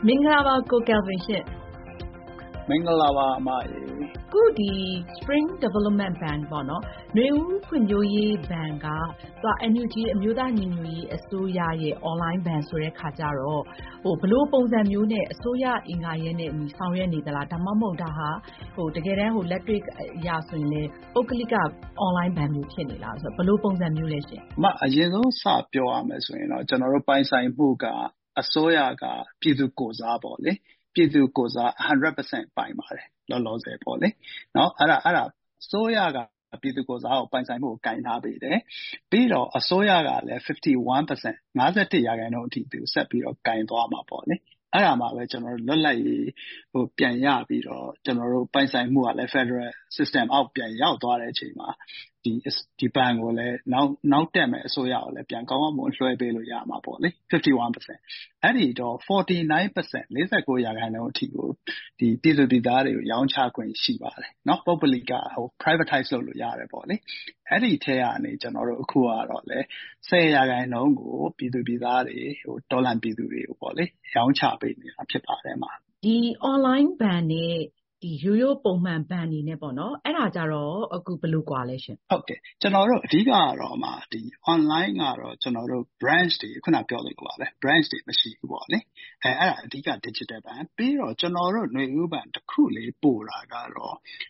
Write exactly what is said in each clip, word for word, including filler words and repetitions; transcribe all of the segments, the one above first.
မင်္ဂလာပါကို Kelvin ရှင့်မင်္ဂလာပါအမရေခုဒီ Spring Development Bank ပေါ့နော်ຫນွေဦးဖွံ့ဖြိုးရေးဘဏ်ကသူက N U G အမျိုးသားညီညွတ်ရေးအစိုးရရဲ့ online ဘဏ်ဆိုတဲ့ခါကျတော့ဟိုဘလို့ပုံစံမျိုးနဲ့အစိုးရအင်္ဂါရဲနဲ့အညီဆောင်ရွက်နေသလားဒါမှမဟုတ်ဒါဟာဟိုတကယ်တမ်းဟိုလက်တွေ့အရာဆိုရင်လေပုဂ္ဂလိက online ဘဏ်မျိုးဖြစ်နေလားဆိုတော့ဘလို့ပုံစံမျိုးလဲရှင်အမအရင်ဆုံးစပြောရမယ်ဆိုရင်တော့ကျွန်တော်တို့ပိုင်ဆိုင်မှုကအစိုးရကပြည်သူကိုယ်စားပေါ့လေပြည်သူကိုယ်စား one hundred percent ပိုင်ပါတယ်လောလောဆယ်ပေါ့လေเนาะအဲ့ဒါအဲ့ဒါအစိုးရကပြည်သူကိုယ်စားကိုပိုင်ဆိုင်မှုကိုကင်ထားပေးတယ်ပြီးတော့အစိုးရကလည်း fifty-one percent fifty-oneရာခိုင်နှုန်းအထိသူဆက်ပြီးတော့ကင်သွားမှာပေါ့လေအဲ့ဒါမှပဲကျွန်တော်တို့လွတ်လပ်ရေးဟိုပြန်ရပြီးတော့ကျွန်တော်တို့ပိုင်ဆိုင်မှုကလည်း Federal System အောက်ပြန်ရောက်သွားတဲ့အချိန်မှာဒီဒီဘဏ်ကိုလည်းနောက်နောက်တက်မဲ့အစိုးရကိုလည်းပြန်ကောင်းအောင်လွှဲပေးလို့ရမှာပေါ့လေ fifty-one percent အဲ့ဒီတော့ forty-nine percent forty-nineရာခိုင်နှုန်းအထိကိုဒီပြည်သူပြည်သားတွေကိုရောင်းချခွင့်ရှိပါတယ်เนาะ public ကဟို privatize လုပ်လို့ရတယ်ပေါ့လေအဲ့ဒီထဲကနေကျွန်တော်တို့အခုကတော့လေtenရာခိုင်နှုန်းကိုပြည်သူပြည်သားတွေဟိုဒေါ်လာပြည်သူတွေကိုပေါ့လေရောင်းချပေးနေတာဖြစ်ပါတယ်မှာဒီ online ဘဏ်နဲ့ဒီရိုးရိုးပုံမှန်ဘဏ်နေနဲ့ပေါ့နော်အဲ့ဒါကြတော့အခုဘယ်လိုကွာလဲရှင်ဟုတ်ကဲ့ကျွန်တော်တို့အဓိကကတော့မှာဒီ online ကတော့ကျွန်တော်တို့ branch တွေခုနပြောသလိုပါပဲ branch တွေမရှိဘူးပေါ့လေအဲအဲ့ဒါအဓိက digital ဘဏ်ပြီးတော့ကျွန်တော်တို့ຫນွေဦးဘဏ်တစ်ခုလေးပို့တာကတော့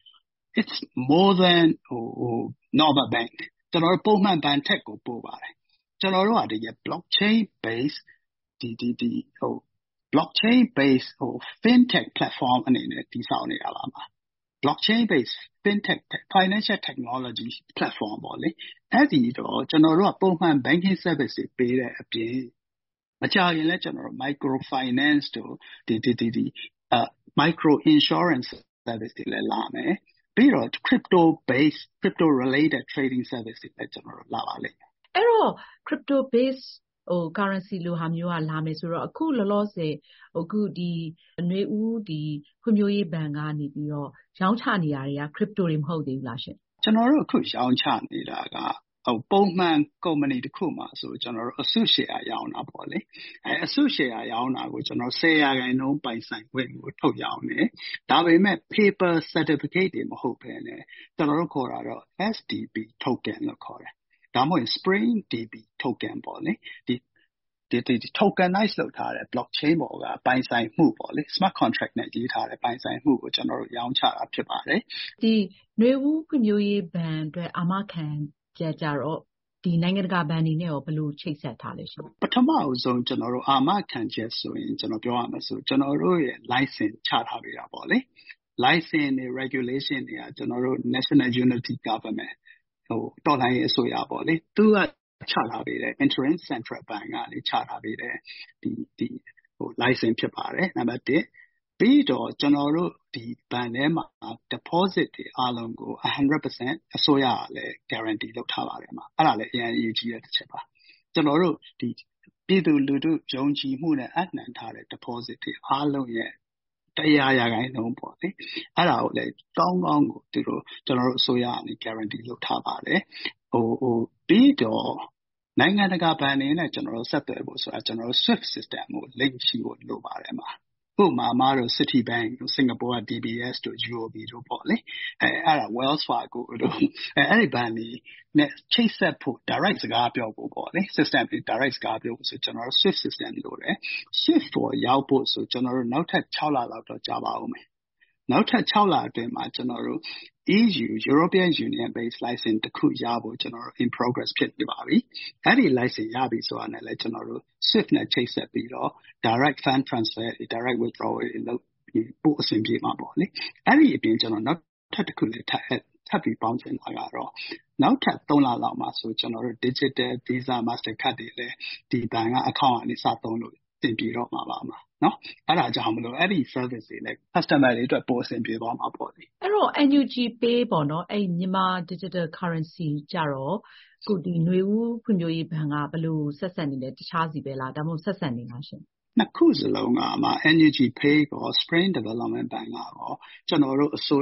it's more than ဟို normal bank ကျွန်တော်တို့ပုံမှန်ဘဏ်ထက်ကိုပို့ပါတယ်ကျွန်တော်တို့ကဒီ blockchain base ဒီဒီဒီဟိုblockchain based ဟို fintech platform အနေနဲ့တည်ဆောက်နေတာပါမှာ blockchain based fintech financial technology platform ပေါ့လေအဲ့ဒီတော့ကျွန်တော်တို့ကပုံမှန် banking service တွေပေးတဲ့အပြင်မကြာခင်လဲကျွန်တော်တို့ micro finance တို့ဒီဒီဒီဒီအဲ micro insurance service တွေလည်းလာမယ်ပြီးတော့ crypto based crypto related trading service တွေလည်းကျွန်တော်တို့လာပါလိမ့်မယ်အဲ့တော့ crypto basedဟို currency လိုဟာမျိုးကလာမယ်ဆိုတော့အခုလောလောဆယ်အခုဒီຫນွေဦးဒီဖွံ့ဖြိုးရေးဘဏ်ကနေပြီးတော့ရောင်းချနေရတွေက crypto တွေမဟုတ်သေးဘူးလားရှင်ကျွန်တော်တို့အခုရောင်းချနေတာကဟိုပုံမှန် company တစ်ခုမှာဆိုကျွန်တော်တို့အစု share ရောင်းတာပေါ့လေအဲအစု share ရောင်းတာကိုကျွန်တော်tenရာခိုင်နှုန်းပိုင်ဆိုင်ခွင့်ကိုထုတ်ရောင်းတယ်ဒါပေမဲ့ paper certificate တွေမဟုတ်ဘဲနဲ့ကျွန်တော်တို့ခေါ်တာတော့ S D B token လို့ခေါ်တယ်ဒါမှမဟုတ် Spring D B token ပေါ့လေဒီဒီဒီ tokenize လုပ်ထားတဲ့ blockchain ပေါ်ကပိုင်ဆိုင်မှုပေါ့လေ smart contract နဲ့ရေးထားတဲ့ပိုင်ဆိုင်မှုကိုကျွန်တော်တို့ရောင်းချတာဖြစ်ပါတယ်ဒီຫນွေဦးဖွံ့ဖြိုးရေးဘဏ်အတွက်အာမခံကြကြတော့ဒီနိုင်ငံတကာဘဏ်တွေနဲ့ရောဘယ်လိုချိတ်ဆက်ထားလဲရှင်ပထမအဆုံးကျွန်တော်တို့အာမခံချက်ဆိုရင်ကျွန်တော်ပြောရမယ်ဆိုကျွန်တော်တို့ရဲ့ license ချထားပေးတာပေါ့လေ license တွေ regulation တွေကကျွန်တော်တို့ National Unity Government ဟိုတော်လှန်ရေးအစိုးရပေါ့လေသူကချထားပေးတယ် Interim Central Bank ကနေချထားပေးတယ်ဒီဒီဟို license ဖြစ်ပါတယ်နံပါတ်oneပြီးတော့ကျွန်တော်တို့ဒီဘဏ်ထဲမှာ deposit တွေအားလုံးကိုone hundred percent အစိုးရကလည်း guarantee လုပ်ထားပါတယ်မှာအဲ့ဒါလည်းအရင်အရေးကြီးတဲ့တစ်ချက်ပါကျွန်တော်တို့ဒီပြည်သူလူထုယုံကြည်မှုနဲ့အနှံထားတဲ့ deposit တွေအားလုံးရဲ့one hundredရာခိုင်နှုန်းပေါ့လေအဲ့ဒါကိုလည်းကောင်းကောင်းကိုသူတို့ကျွန်တော်တို့အစိုးရကနေ guarantee လုပ်ထားပါတယ်ဟိုဟိုပြီးတော့နိုင်ငံတကာဘဏ်တွေနဲ့ကျွန်တော်တို့ဆက်သွယ်ဖို့ဆိုတာကျွန်တော်တို့ SWIFT system ကို link ရှိဖို့လိုပါတယ်မှာဥပမာအမားတို့ Citibank တို့ Singapore က D B S တို့ U O B တို့ပေါ့လေအဲအဲ့ဒါ Wells Fargo တို့အဲအဲ့ဒီဘဏ်တွေနဲ့ချိတ်ဆက်ဖို့ direct စကားပြောဖို့ပေါ့လေ system တွေ direct စကားပြောဖို့ဆိုကျွန်တော်တို့ SWIFT system လိုတယ် SWIFT ပေါ်ရောက်ဖို့ဆိုကျွန်တော်တို့နောက်ထပ်sixလလောက်တော့ကြာပါဦးမယ်နောက်ထပ်sixလအတွင်းမှာကျွန်တော်တို့ E U European Union based license တစ်ခုရဖို့ကျွန်တော်တို့ in progress ဖြစ်နေပါပြီအဲ့ဒီ license ရပြီဆိုတာနဲ့လည်းကျွန်တော်တို့ SWIFT နဲ့ချိတ်ဆက်ပြီးတော့ direct fund transfer direct withdrawal တွေလုပ်ပြီးပို့အဆင်ပြေမှာပေါ့လေအဲ့ဒီအပြင်ကျွန်တော်နောက်ထပ်တစ်ခုလေးထပ်ထပ်ပြီးပေါင်းချင်တာကတော့နောက်ထပ်threeလလောက်မှာဆိုကျွန်တော်တို့ digital Visa Mastercard တွေလည်းဒီဘဏ်က account ကနေစသုံးလို့တင်ပြီးတော့မှာပါမှာနော်အဲ့ဒါကြောင့်မလို့အဲ့ဒီ service တွေလည်း customer တွေအတွက်ပိုအဆင်ပြေသွားမှာပေါ့လေအဲ့တော့ N U G Pay ပေါ့နော်အဲ့မြန်မာ digital currency ကြတော့ခုဒီຫນွေဦးဖွံ့ဖြိုးရေးဘဏ်ကဘယ်လိုဆက်ဆက်နေလဲတခြားစီပဲလားဒါမှမဟုတ်ဆက်ဆက်နေလားရှင်နှစ်ခုစလုံးကမှ N U G Pay ကို Spring Development Bank ကတော့ကျွန်တော်တို့အစိုးရ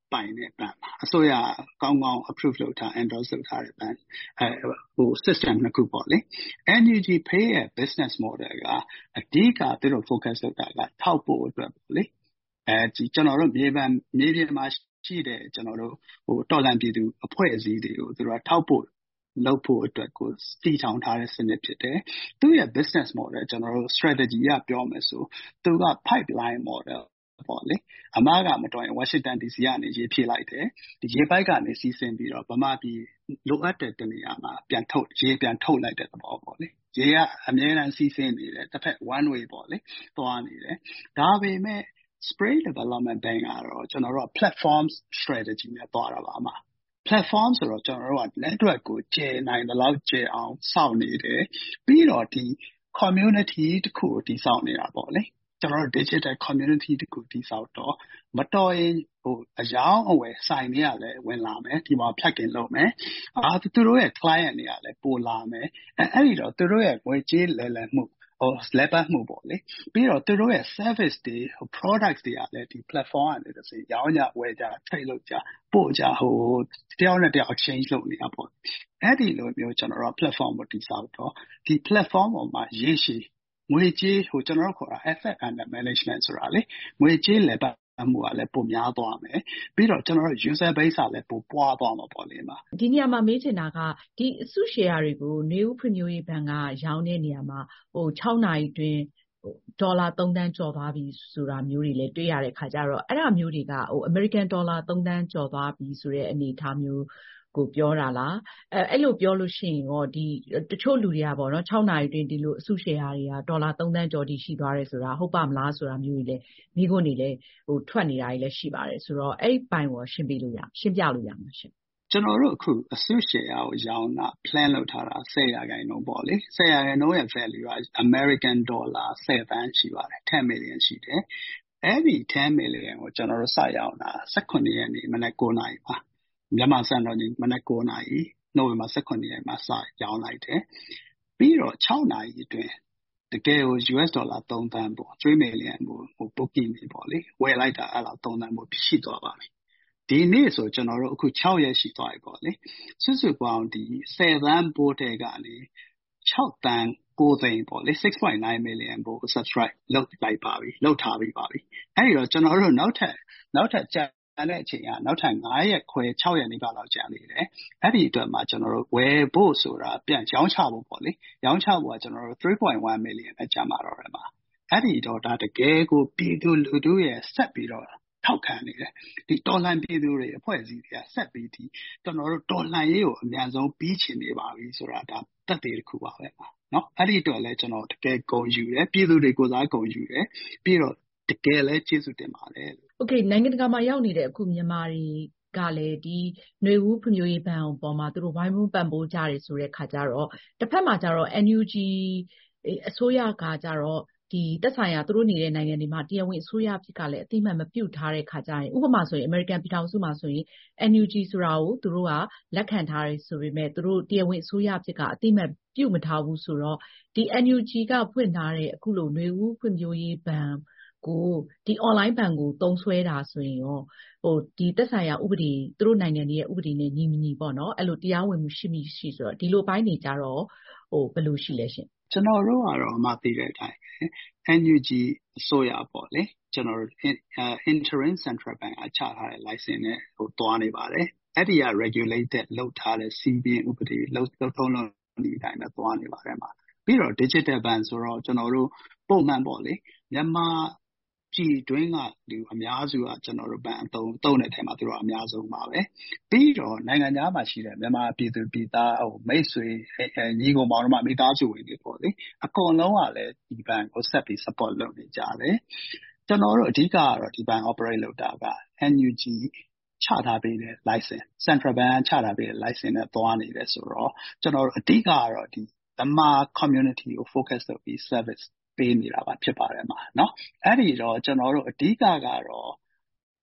ပိုင်တဲ့ဘဏ်ပါအစိုးရကောင်းကောင်း approve လုပ်ထား endorse လုပ်ထားတဲ့ဘဏ်အဲဟို system နှစ်ခုပေါ့လေ N U G Pay ရဲ့ business model ကအဓိကသူတို့ focus လုပ်တာကထောက်ပို့အတွက်ပေါ့လေအဲဒီကျွန်တော်တို့မြေပံမြေပြင်မှာရှိတဲ့ကျွန်တော်တို့ဟိုတော်လန်ပြည်သူအဖွဲ့အစည်းတွေကိုသူတို့ကထောက်ပို့လုပ်ဖို့အတွက်ကိုတည်ထောင်ထားတဲ့စနစ်ဖြစ်တယ်သူရဲ့ business model ကျွန်တော်တို့ strategy ကပြောမယ်ဆိုသူက pipeline modelပေါ့လေအမားကမတော်ရင် Washington D C ကနေရေးဖြည့်လိုက်တယ်ဒီရေးပိုက်ကနေစီးဆင်းပြီးတော့ဗမာပြည်လိုအပ်တဲ့တနေရာမှာပြန်ထုတ်ရေးပြန်ထုတ်လိုက်တဲ့သဘောပေါ့လေရေးကအများအားစီးဆင်းနေတယ်တစ်ဖက် one way ပေါ့လေသွားနေတယ်ဒါပေမဲ့ Spring Development Bank ကတော့ကျွန်တော်တို့က platform strategy နဲ့သွားတာပါအမှာ platform ဆိုတော့ကျွန်တော်တို့က network ကိုကျယ်နိုင်တဲ့လောက်ကျယ်အောင်စောင့်နေတယ်ပြီးတော့ဒီ community တခုကိုတည်ဆောက်နေတာပေါ့လေကျွန်တော်တို့ digital community တခုတည်ဆောက်တော့မတော်ရင်ဟိုအယောင်အဝယ်ဆိုင်တွေကလည်းဝင်လာမယ်ဒီမှာဖြတ်ကင်လုပ်မယ်အာသူတို့ရဲ့ client တွေကလည်းပိုလာမယ်အဲအဲ့ဒီတော့သူတို့ရဲ့ငွေကြေးလဲလှယ်မှုဟို level မှုပေါ့လေပြီးတော့သူတို့ရဲ့ service တွေ products တွေကလည်းဒီ platform ကနေတစ်စိရောင်းကြဝယ်ကြ trade လုပ်ကြပို့ကြဟိုတယောက်နဲ့တယောက် exchange လုပ်နေတာပေါ့အဲ့ဒီလိုမျိုးကျွန်တော်တို့ platform ကိုတည်ဆောက်တော့ဒီ platform ပေါ်မှာရေရှည်ငွေကြေးဟိုကျွန်တော်တို့ခေါ်တာ asset under management ဆိုတာလေငွေကြေးလဲပတ်မှုကလည်းပုံများသွားမယ်ပြီးတော့ကျွန်တော်တို့ user base ကလည်းပုံပွားသွားမှာပေါ့လေမှာဒီနေရာမှာမေးချင်တာကဒီအစု share တွေကိုနေဦးဖွံ့ဖြိုးရေးဘဏ်ကရောင်းတဲ့နေရာမှာဟို၆နာရီတွင်ဒေါ်လာသုံးသန်းကျော်သွားပြီဆိုတာမျိုးတွေလည်းတွေ့ရတဲ့ခါကျတော့အဲ့ဒါမျိုးတွေကဟို American ဒေါ်လာသုံးသန်းကျော်သွားပြီဆိုတဲ့အနေအထားမျိုးကိုပြောတာလားအဲအဲ့လိုပြောလို့ရှိရင်ရောဒီတချို့လူတွေကပေါ့နော်၆နာရီတွင်ဒီလိုအစု share တွေကဒေါ်လာသုံးသန်းကျော်တိရှိသွားတယ်ဆိုတာဟုတ်ပါမလားဆိုတာမျိုးကြီးလည်းမိခွန်းနေလည်းဟိုထွက်နေတာကြီးလည်းရှိပါတယ်ဆိုတော့အဲ့ဘိုင်ကိုရှင်းပြလို့ရရှင်းပြလို့ရမှာရှင်ကျွန်တော်တို့အခုအစု share ကိုရောင်းတာ plan လုပ်ထားတာtenရာခိုင်နှုန်းပေါ့လေtenရာခိုင်နှုန်းရဲ့ value က American dollar tenသန်းရှိပါတယ်ten million ရှိတယ်အဲ့ဒီten million ကိုကျွန်တော်တို့စရောင်းတာeighteenရက်နေ့မနက်nineနာရီပါမြန်မာစံတော်ချိန်မနက်nineနာရီနိုဝင်ဘာeighteenရက်မှာစရောင်းလိုက်တယ်ပြီးတော့sixနာရီအတွင်းတကယ်ကို U S ဒေါ်လာthreeသန်းပေါ့three million ကိုဟို booking နေပေါ့လေဝယ်လိုက်တာအဲ့လောက်threeသန်းကိုရှိသွားပါပြီဒီနေ့ဆိုကျွန်တော်တို့အခုsixရက်ရှိသွားပြီပေါ့လေစုစုပေါင်းဒီtenသန်းပို့တဲ့ကနေsixသန်းnineသိန်းပေါ့လေsix point nine million ပို့ subscribe လုပ်လိုက်ပါပြီလုပ်ထားပြီးပါပြီအဲ့ဒီတော့ကျွန်တော်တို့နောက်ထပ်နောက်ထပ်ကြာတဲ့အချိန်ကနောက်ထပ်nineရက်ခွဲsixရက်နေပါတော့ကြာနေတယ်အဲ့ဒီအတွက်မှာကျွန်တော်တို့ဝယ်ဖို့ဆိုတာပြန်ရောင်းချဖို့ပေါ့လေရောင်းချဖို့ကကျွန်တော်တို့three point one million နဲ့ကြာမှာတော့တယ်မှာအဲ့ဒီတော့ဒါတကယ်ကိုပြည်သူလူထုရဲ့ဆက်ပြီးတော့ထောက်ခံနေတယ်ဒီတော်လှန်ပြည်သူတွေအဖွဲ့အစည်းတွေကဆက်ပြီးဒီကျွန်တော်တို့တော်လှန်ရေးကိုအများဆုံးပြီးချင်နေပါပြီဆိုတာဒါတက်သေးတစ်ခုပါပဲပါเนาะအဲ့ဒီတော့လဲကျွန်တော်တကယ်ဂုဏ်ယူတယ်ပြည်သူတွေကိုစားဂုဏ်ယူတယ်ပြီးတော့တကယ်လဲကျေးဇူးတင်ပါတယ်โอเคနိုင်ငံတကာမှာရောက်နေတဲ့အခုမြန်မာတွေကလည်းဒီຫນွေဦးဖွံ့ဖြိုးရေးဘဏ်ပေါ်မှာသူတို့ဝိုင်းဝန်းပံ့ပိုးကြတယ်ဆိုတဲ့ခါကျတော့တစ်ဖက်မှာကျတော့ N U G အစိုးရကကျတော့ဒီသက်ဆိုင်ရာသူတို့နေတဲ့နိုင်ငံတွေမှာတရားဝင်အစိုးရဖြစ်ကလည်းအသိမှတ်မပြုထားတဲ့ခါကျရင်ဥပမာဆိုရင် American ပြည်ထောင်စုမှာဆိုရင် N U G ဆိုတာကိုသူတို့ကလက်ခံထားတယ်ဆိုပေမဲ့သူတို့တရားဝင်အစိုးရဖြစ်ကအသိမှတ်ပြုမထားဘူးဆိုတော့ဒီ N U G ကဖွင့်ထားတဲ့အခုလိုຫນွေဦးဖွံ့ဖြိုးရေးဘဏ်ကိုဒီ online ဘဏ်ကိုသုံးစွဲတာဆိုရင်ရောဟိုဒီသက်ဆိုင်ရာဥပဒေသူတို့နိုင်ငံတွေရဲ့ဥပဒေနဲ့ညီမညီပေါ့နော်အဲ့လိုတရားဝင်မှုရှိမရှိဆိုတော့ဒီလိုပိုင်းနေကြတော့ဟိုဘယ်လိုရှိလဲရှင်ကျွန်တော်တို့ကတော့မသိတဲ့အတိုင်း N U G အစိုးရပေါ့လေကျွန်တော်တို့ interim central bank အချထားတဲ့ license နဲ့ဟိုတွားနေပါတယ်အဲ့ဒီက regulated လုပ်ထားတဲ့စီးပြင်းဥပဒေလုပ်လုပ်ထုံးလုပ်ဒီအတိုင်းပဲတွားနေပါတယ်မှာပြီးတော့ digital bank ဆိုတော့ကျွန်တော်တို့ပုံမှန်ပေါ့လေမြန်မာပြည်တွင်းကလူအများစုကကျွန်တော်တို့ဘဏ်အသုံးသုံးတဲ့အထက်မှာသူတို့အများဆုံးပါပဲပြီးတော့နိုင်ငံခြားမှာရှိတဲ့မြန်မာပြည်သူပြည်သားဟိုမိတ်ဆွေညီကောင်မောင်တို့မိသားစုဝင်တွေပေါ့လေအကုန်လုံးကလည်းဒီဘဏ်ကိုဆက်ပြီး support လုပ်နေကြတယ်ကျွန်တော်တို့အဓိကကတော့ဒီဘဏ် operate လုပ်တာက N U G ချထားပေးတဲ့ license Central Bank ချထားပေးတဲ့ license နဲ့သွားနေတယ်ဆိုတော့ကျွန်တော်တို့အဓိကကတော့ဒီဓမ္မ community ကို focus လုပ်ပြီး serviceပေးနေတာပါဖြစ်ပါတယ်မှာเนาะအဲ့ဒီတော့ကျွန်တော်တို့အဓိကကတော့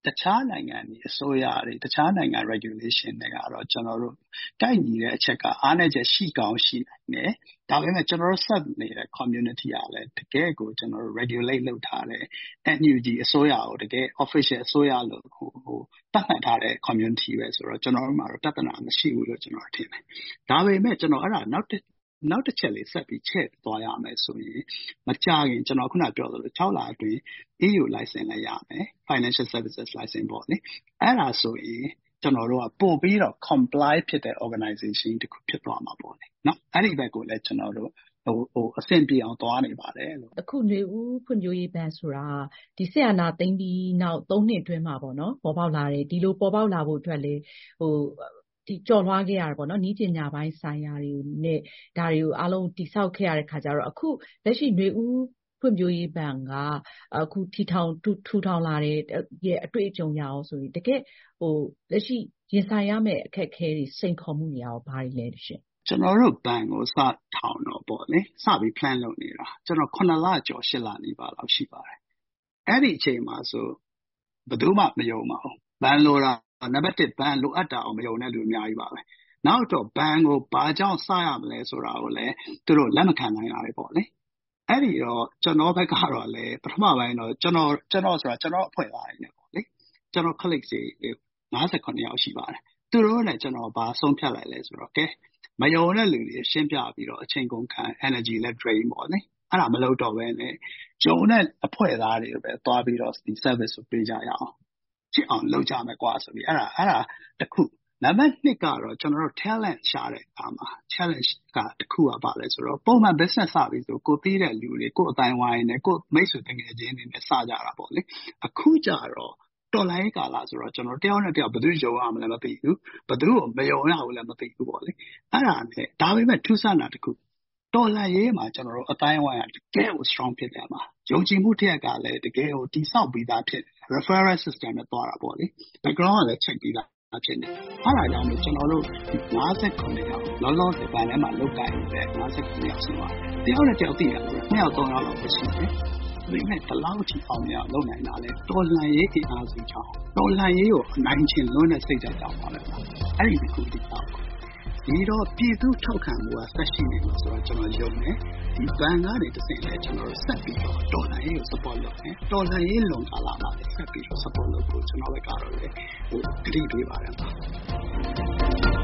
တခြားနိုင်ငံတွေအစိုးရတွေတခြားနိုင်ငံ regulation တွေကတော့ကျွန်တော်တို့တိုက်ညီတဲ့အချက်ကအားနည်းချက်ရှိကောင်းရှိနိုင်တယ်ဒါပေမဲ့ကျွန်တော်တို့ဆက်နေတဲ့ community ကလည်းတကယ်ကိုကျွန်တော်တို့ regulate လုပ်ထားတဲ့ N U G အစိုးရကိုတကယ် official အစိုးရလို့ဟိုဟိုတတ်မှတ်ထားတဲ့ community ပဲဆိုတော့ကျွန်တော်တို့မှာတော့ပြဿနာမရှိဘူးလို့ကျွန်တော်ထင်တယ်ဒါပေမဲ့ကျွန်တော်အဲ့ဒါနောက်နောက်တစ်ချက်လေးဆက်ပြီးချက်သွားရမယ်ဆိုရင်မကြခင်ကျွန်တော်ခုနပြောသလို၆လအတွင်း E U license လည်းရမယ် financial services license ပေါ့လေအဲ့ဒါဆိုရင်ကျွန်တော်တို့ကပို့ပြီးတော့ comply ဖြစ်တဲ့ organization တခုဖြစ်သွားမှာပေါ့လေเนาะအဲ့ဒီဘက်ကိုလည်းကျွန်တော်တို့ဟိုဟိုအဆင်ပြေအောင်သွားနေပါတယ်လို့အခုຫນွေဦးဖွံ့ဖြိုးရေးဘဏ်ဆိုတာဒီဆက်အာဏာသိမ်းပြီးနောက်၃နှစ်အတွင်းမှာပေါ့နော်ပေါ်ပေါက်လာတယ်ဒီလိုပေါ်ပေါက်လာဖို့အတွက်လေဟိုဒီကြော်လွှားခဲ့ရတယ်ပေါ့နော်ဤပညာပိုင်းဆိုင်ရာတွေနဲ့ဒါတွေကိုအားလုံးတိဆောက်ခဲ့ရတဲ့ခါကျတော့အခုလက်ရှိຫນွေဦးဖွံ့ဖြိုးရေးဘဏ်ကအခုထီထောင်ထူထောင်လာတဲ့ရဲ့အတွေ့အကြုံရအောင်ဆိုရင်တကယ်ဟိုလက်ရှိရင်ဆိုင်ရမယ့်အခက်အခဲတွေစိန်ခေါ်မှုတွေရောဘာတွေလဲရှင်ကျွန်တော်တို့ဘဏ်ကိုစထောင်တော့ပေါ့လေစပြီး plan လုပ်နေတာကျွန်တော်ခုနှစ်လကျော်ရှစ်လနီးပါးလောက်ရှိပါတယ်အဲ့ဒီအချိန်မှာဆိုဘယ်သူမှမယုံပါဘူးဘဏ်လိုတာနံပါတ်တစ်ဘဏ်လိုအပ်တာအောင်မယုံတဲ့လူအများကြီးပါပဲနောက်တော့ဘဏ်ကိုဘာကြောင့်စရမလဲဆိုတာကိုလည်းသူတို့လက်မခံနိုင်ရဘူးပေါ့လေအဲ့ဒီတော့ကျွန်တော်ဘက်ကတော့လေပထမပိုင်းတော့ကျွန်တော်ကျွန်တော်ဆိုတာကျွန်တော်အဖွဲ့သားတွေနဲ့ပေါ့လေကျွန်တော် colleague တွေ၅၇ယောက်ရှိပါတယ်သူတို့နဲ့ကျွန်တော်ဘာဆုံးဖြတ်လိုက်လဲဆိုတော့ကဲမယုံတဲ့လူတွေရှင်းပြပြီးတော့အချိန်ကုန်ခံ energy နဲ့ drain ပေါ့လေအဲ့ဒါမလုပ်တော့ဘဲနဲ့ကျုံတဲ့အဖွဲ့သားတွေပဲသွားပြီးတော့ဒီ service ကိုပေးကြရအောင်ချစ်အောင်လုပ်ကြမယ်ကွာဆိုပြီးအဲ့ဒါအဲ့ဒါတစ်ခုနံပါတ်နှစ်ကတော့ကျွန်တော်တို့ talent ရှာတဲ့အခါမှာ challenge ကတစ်ခုကပါလဲဆိုတော့ပုံမှန် business စပြီးဆိုကိုသိတဲ့လူတွေကိုအတိုင်းဝိုင်းနဲ့ကိုမိတ်ဆွေတကယ်ချင်းတွေနဲ့စကြတာပေါ့လေအခုကြတော့တော်လိုင်းကာလာဆိုတော့ကျွန်တော်တယောက်နဲ့တယောက်ဘယ်သူယုံရမလဲမသိဘူးဘယ်သူကိုမယုံရဘူးလည်းမသိဘူးပေါ့လေအဲ့ဒါနဲ့ဒါပေမဲ့ထူးဆန်းတာတစ်ခုတော်လိုင်းရေးမှာကျွန်တော်တို့အတိုင်းဝိုင်းကတကယ်ကို strong ဖြစ်တယ်မှာယုံကြည်မှုတစ်ရက်ကလည်းတကယ်ကိုတိဆောက်ပြီးသားဖြစ် referral system နဲ့တွားတာပေါ့လေ background ကလည်း check ပြီးသားဖြစ်နေအဲ့ဒါကြောင့်ကျွန်တော်တို့၅၇ယောက်လောလောဆယ်ဘဏ်ထဲမှာလုတ်ကိုင်နေတဲ့၅၇ယောက်ရှိပါတယ်တယောက်နဲ့တယောက်သိတယ်လို့နှစ်ယောက်သုံးယောက်လောက်ရှိတယ်ဒီမဲ့တလောက်ထိအောင်ရလုပ်နိုင်တာလေတော်လှန်ရေးအင်အားစုချောင်းတော်လှန်ရေးကိုနိုင်ချင်လွန်းတဲ့စိတ်ဓာတ်ကြောင့်ပါလေအဲ့ဒီတစ်ခုတည်းတော့ဒီတော့ပြည်သူထောက်ခံမှုကဆက်ရှိနေလို့ဆိုတော့ကျွန်တော်ယုံတယ်ဒီဘဏ်ကနေတစ်ဆင့်လဲကျွန်တော်ဆက်ပြီးတော့တော်လှန်ရေးကို support လုပ်တယ်တော်လှန်ရေးလုံကာလာမှာဆက်ပြီးတော့ support လုပ်ဖို့ကျွန်တော်လည်းကတော့လေဟိုတတိတွေးပါတယ်ပါ